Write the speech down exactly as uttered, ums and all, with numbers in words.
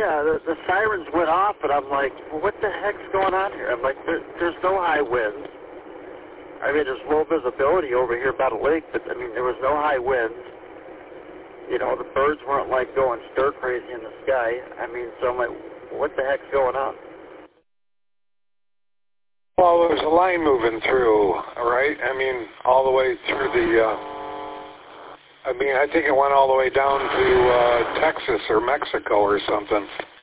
Yeah, the, the sirens went off, but I'm like, well, what the heck's going on here? I'm like, there, there's no high winds. I mean, there's low visibility over here by the lake, but, I mean, there was no high winds. You know, the birds weren't, like, going stir-crazy in the sky. I mean, so I'm like, what the heck's going on? Well, there's a line moving through, right? I mean, all the way through the, uh, I mean, I think it went all the way down to uh, Texas or Mexico or something.